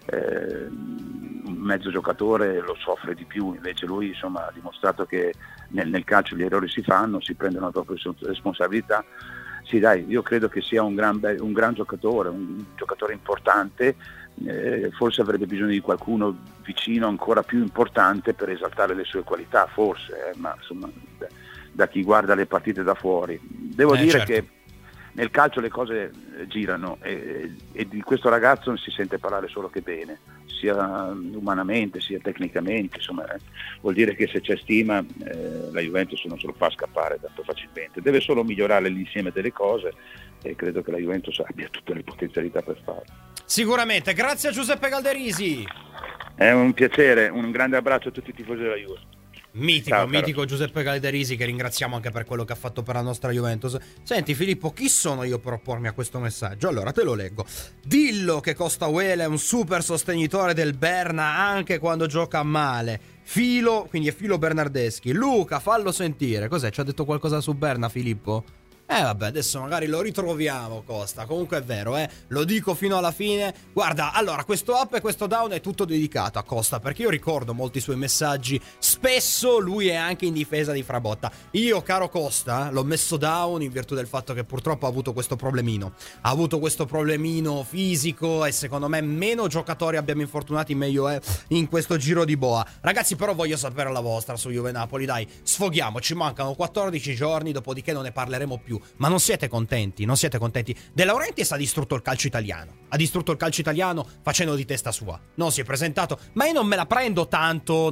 un mezzo giocatore lo soffre di più, invece lui insomma ha dimostrato che nel calcio gli errori si fanno, si prendono la propria responsabilità. Sì dai, io credo che sia un gran giocatore, un giocatore importante, forse avrebbe bisogno di qualcuno vicino ancora più importante per esaltare le sue qualità, forse, ma insomma da chi guarda le partite da fuori. Devo dire certo. che nel calcio le cose girano e di questo ragazzo non si sente parlare solo che bene, sia umanamente sia tecnicamente, insomma vuol dire che se c'è stima la Juventus non se lo fa scappare tanto facilmente, deve solo migliorare l'insieme delle cose e credo che la Juventus abbia tutte le potenzialità per farlo. Sicuramente, grazie a Giuseppe Galderisi. È un piacere, un grande abbraccio a tutti i tifosi della Juve. Mitico Giuseppe Galderisi, che ringraziamo anche per quello che ha fatto per la nostra Juventus. Senti Filippo, chi sono io per oppormi a questo messaggio? Allora te lo leggo. Dillo che Costauele è un super sostenitore del Berna anche quando gioca male. Quindi è Filo Bernardeschi. Luca, fallo sentire. Cos'è? Ci ha detto qualcosa su Berna, Filippo? Vabbè, adesso magari lo ritroviamo, Costa. Comunque è vero, lo dico fino alla fine. Guarda, allora, questo up e questo down è tutto dedicato a Costa, perché io ricordo molti suoi messaggi. Spesso lui è anche in difesa di Frabotta. Io, caro Costa, l'ho messo down in virtù del fatto che purtroppo ha avuto questo problemino. Ha avuto questo problemino fisico e secondo me meno giocatori abbiamo infortunati, meglio è in questo giro di boa. Ragazzi, però voglio sapere la vostra su Juve Napoli, dai, sfoghiamoci, mancano 14 giorni, dopodiché non ne parleremo più. Ma non siete contenti? Non siete contenti? De Laurentiis ha distrutto il calcio italiano. Ha distrutto il calcio italiano facendo di testa sua. Non si è presentato. Ma io non me la prendo tanto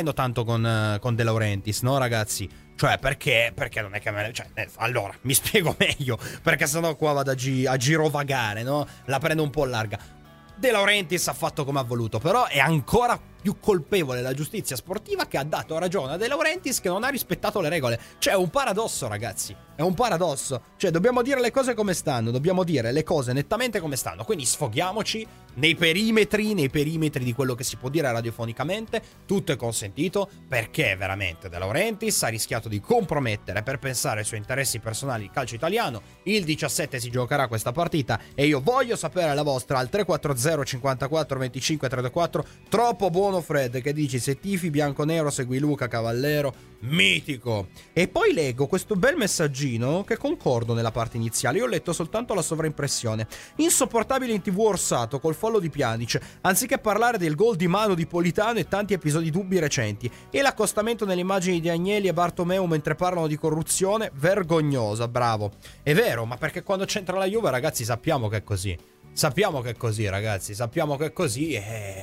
con De Laurentiis, no ragazzi? Cioè, perché non è che allora, mi spiego meglio, perché sennò qua vado a girovagare, no? La prendo un po' larga. De Laurentiis ha fatto come ha voluto, però è ancora più colpevole la giustizia sportiva, che ha dato ragione a De Laurentiis che non ha rispettato le regole. Cioè è un paradosso, ragazzi, è un paradosso. Cioè dobbiamo dire le cose come stanno, dobbiamo dire le cose nettamente come stanno. Quindi sfoghiamoci nei perimetri di quello che si può dire radiofonicamente. Tutto è consentito, perché veramente De Laurentiis ha rischiato di compromettere, per pensare ai suoi interessi personali, il calcio italiano. Il 17 si giocherà questa partita e io voglio sapere la vostra al 340 54 25 34. Troppo buono Fred, che dici: se tifi bianconero segui Luca Cavallero, mitico. E poi leggo questo bel messaggino che concordo nella parte iniziale. Io ho letto soltanto la sovraimpressione. Insopportabile in TV Orsato col fallo di Pjanic, anziché parlare del gol di mano di Politano e tanti episodi dubbi recenti, e l'accostamento nelle immagini di Agnelli e Bartomeu mentre parlano di corruzione, vergognosa. Bravo, è vero, ma perché quando c'entra la Juve, ragazzi, sappiamo che è così. Sappiamo che è così, ragazzi, sappiamo che è così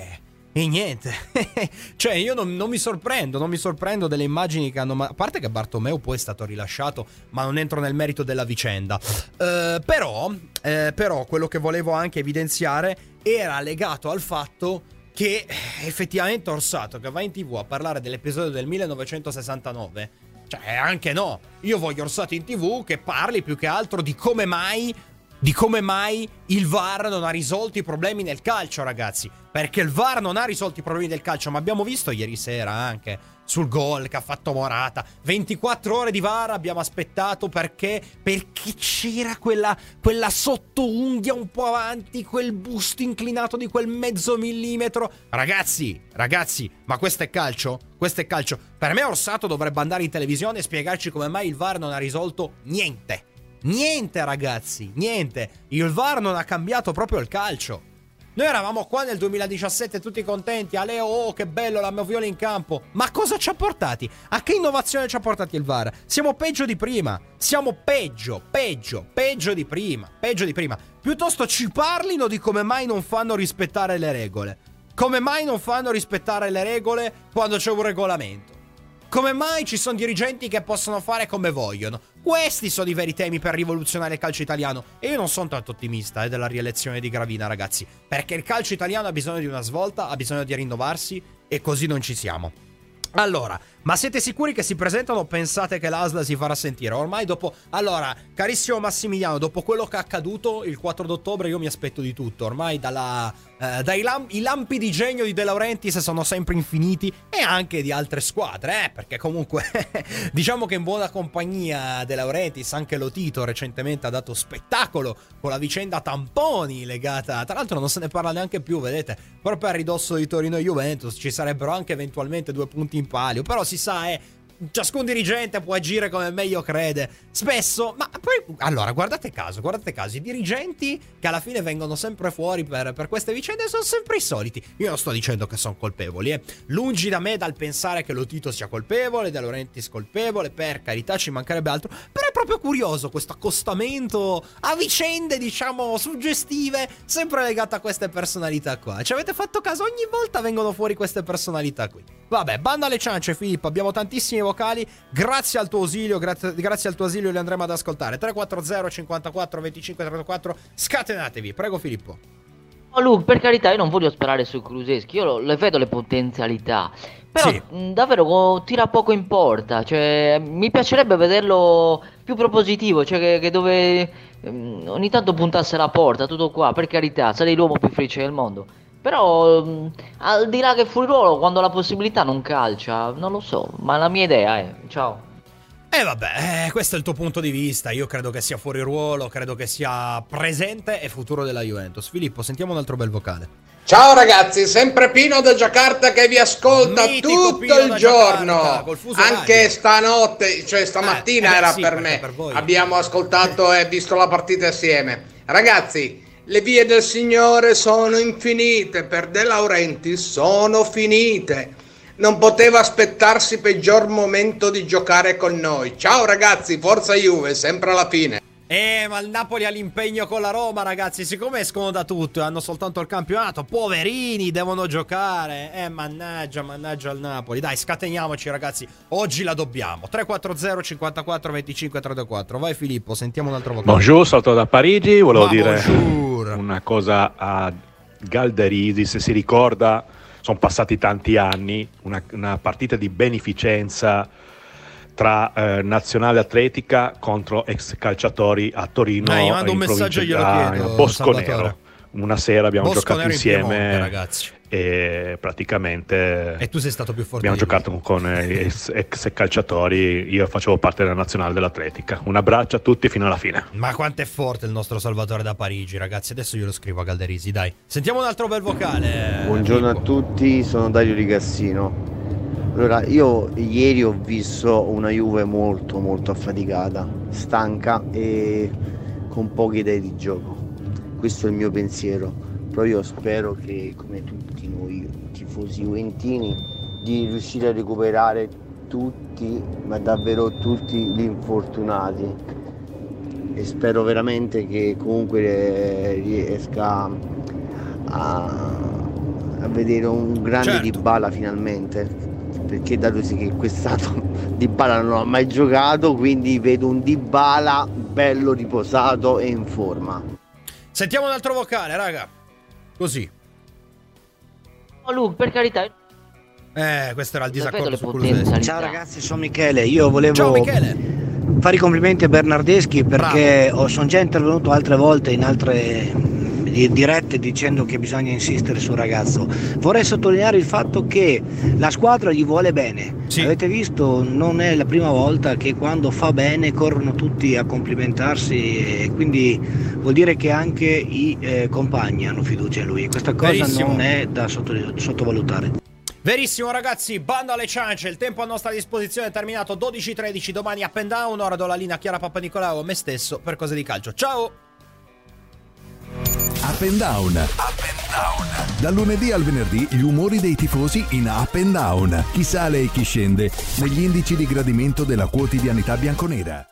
e niente. Cioè io non mi sorprendo delle immagini che hanno... A parte che Bartomeu poi è stato rilasciato, ma non entro nel merito della vicenda. Però quello che volevo anche evidenziare era legato al fatto che effettivamente Orsato, che va in TV a parlare dell'episodio del 1969, cioè anche no, io voglio Orsato in TV che parli più che altro di come mai di come mai il VAR non ha risolto i problemi nel calcio, ragazzi. Perché il VAR non ha risolto i problemi del calcio, ma abbiamo visto ieri sera anche sul gol che ha fatto Morata. 24 ore di VAR abbiamo aspettato perché c'era quella sottounghia un po' avanti, quel busto inclinato di quel mezzo millimetro. Ragazzi, ma questo è calcio? Questo è calcio. Per me Orsato dovrebbe andare in televisione e spiegarci come mai il VAR non ha risolto niente. Niente, ragazzi, niente. Il VAR non ha cambiato proprio il calcio. Noi eravamo qua nel 2017 tutti contenti. Aleo, oh che bello la Moviola in campo. Ma cosa ci ha portati? A che innovazione ci ha portati il VAR? Siamo peggio di prima. Siamo peggio di prima. Piuttosto ci parlino di come mai non fanno rispettare le regole. Come mai non fanno rispettare le regole quando c'è un regolamento? Come mai ci sono dirigenti che possono fare come vogliono? Questi sono i veri temi per rivoluzionare il calcio italiano. E io non sono tanto ottimista della rielezione di Gravina, ragazzi. Perché il calcio italiano ha bisogno di una svolta, ha bisogno di rinnovarsi, e così non ci siamo. Allora, ma siete sicuri che si presentano o pensate che l'ASL si farà sentire? Ormai dopo... Allora, carissimo Massimiliano, dopo quello che è accaduto il 4 d'ottobre io mi aspetto di tutto. Ormai i lampi di genio di De Laurentiis sono sempre infiniti, e anche di altre squadre, perché comunque diciamo che in buona compagnia De Laurentiis, anche Lotito recentemente ha dato spettacolo con la vicenda tamponi legata... Tra l'altro non se ne parla neanche più, vedete? Proprio a ridosso di Torino e Juventus ci sarebbero anche eventualmente 2 punti in palio, però si sa, ciascun dirigente può agire come meglio crede. Spesso, ma poi, allora, guardate caso, i dirigenti che alla fine vengono sempre fuori per queste vicende sono sempre i soliti. Io non sto dicendo che sono colpevoli, lungi da me dal pensare che Lotito sia colpevole, De Laurentiis colpevole, per carità, ci mancherebbe altro, però è proprio curioso questo accostamento a vicende, diciamo, suggestive, sempre legate a queste personalità qua. Ci avete fatto caso? Ogni volta vengono fuori queste personalità qui. Vabbè, banda alle ciance, Filippo, abbiamo tantissimi vocali, grazie al tuo ausilio, grazie al tuo ausilio li andremo ad ascoltare. 340 54 25 34, scatenatevi, prego Filippo. Oh Luke, per carità, io non voglio sperare su Kulusevski, io le vedo le potenzialità, però Sì. Davvero tira poco in porta, cioè mi piacerebbe vederlo più propositivo, cioè che dove ogni tanto puntasse la porta, tutto qua, per carità, sarei l'uomo più felice del mondo. Però al di là che fuori ruolo, quando ha la possibilità non calcia, non lo so, ma la mia idea è, ciao. Vabbè, questo è il tuo punto di vista. Io credo che sia fuori ruolo, credo che sia presente e futuro della Juventus. Filippo, sentiamo un altro bel vocale. Ciao ragazzi, sempre Pino da Giacarta che vi ascolta Mitico tutto Pino il da giorno, Giacarta, col fuso anche orario. stanotte, cioè stamattina era sì, per perché me, per voi. abbiamo ascoltato e visto la partita assieme. Ragazzi, le vie del Signore sono infinite, per De Laurentiis sono finite. Non poteva aspettarsi peggior momento di giocare con noi. Ciao ragazzi, forza Juve, sempre alla fine. Ma il Napoli ha l'impegno con la Roma, ragazzi. Siccome escono da tutto e hanno soltanto il campionato, poverini, devono giocare. Mannaggia il Napoli. Dai, scateniamoci, ragazzi. Oggi la dobbiamo. 340 54 25 34. Vai Filippo, sentiamo un altro vocale. Bonjour, salto da Parigi. Volevo dire bonjour. una cosa a Galderisi, se si ricorda, sono passati tanti anni, una partita di beneficenza tra Nazionale Atletica contro ex calciatori a Torino, Gli mando un in messaggio e glielo provincia chiedo, Bosconero. Salvatore. Una sera abbiamo Bosco giocato Nero in insieme, Piemonte, ragazzi. e praticamente E tu sei stato più forte abbiamo di lui. giocato con ex calciatori. Io facevo parte della nazionale dell'Atletica. Un abbraccio a tutti fino alla fine. Ma quanto è forte il nostro Salvatore da Parigi, ragazzi. Adesso glielo scrivo a Galderisi, dai. Sentiamo un altro bel vocale. Buongiorno a tutti, sono Dario Rigassino. Allora, io ieri ho visto una Juve molto molto affaticata, stanca e con poche idee di gioco. Questo è il mio pensiero, però io spero che, come tutti noi tifosi juventini, di riuscire a recuperare tutti, ma davvero tutti gli infortunati, e spero veramente che comunque riesca a vedere un grande Dybala finalmente, perché dato sì che quest'anno Dybala non ha mai giocato, quindi vedo un Dybala bello riposato e in forma. Sentiamo un altro vocale, raga. Così. Oh Luke, per carità, Questo era il disaccordo le su potenzialità. Kulusevski. Ciao ragazzi, sono Michele. Io volevo Ciao Michele. fare i complimenti a Bernardeschi perché sono già intervenuto altre volte in altre dirette dicendo che bisogna insistere sul ragazzo. Vorrei sottolineare il fatto che la squadra gli vuole bene. Avete visto, non è la prima volta che quando fa bene corrono tutti a complimentarsi, e quindi vuol dire che anche i compagni hanno fiducia in lui. Questa cosa Verissimo. non è da sottovalutare. Verissimo ragazzi, bando alle ciance, il tempo a nostra disposizione è terminato. 12:13, domani up and down. Ora do la linea a Chiara Papanicolaou, a me stesso, per cose di calcio. Ciao! Up and Down. Dal lunedì al venerdì gli umori dei tifosi in Up and Down. Chi sale e chi scende negli indici di gradimento della quotidianità bianconera.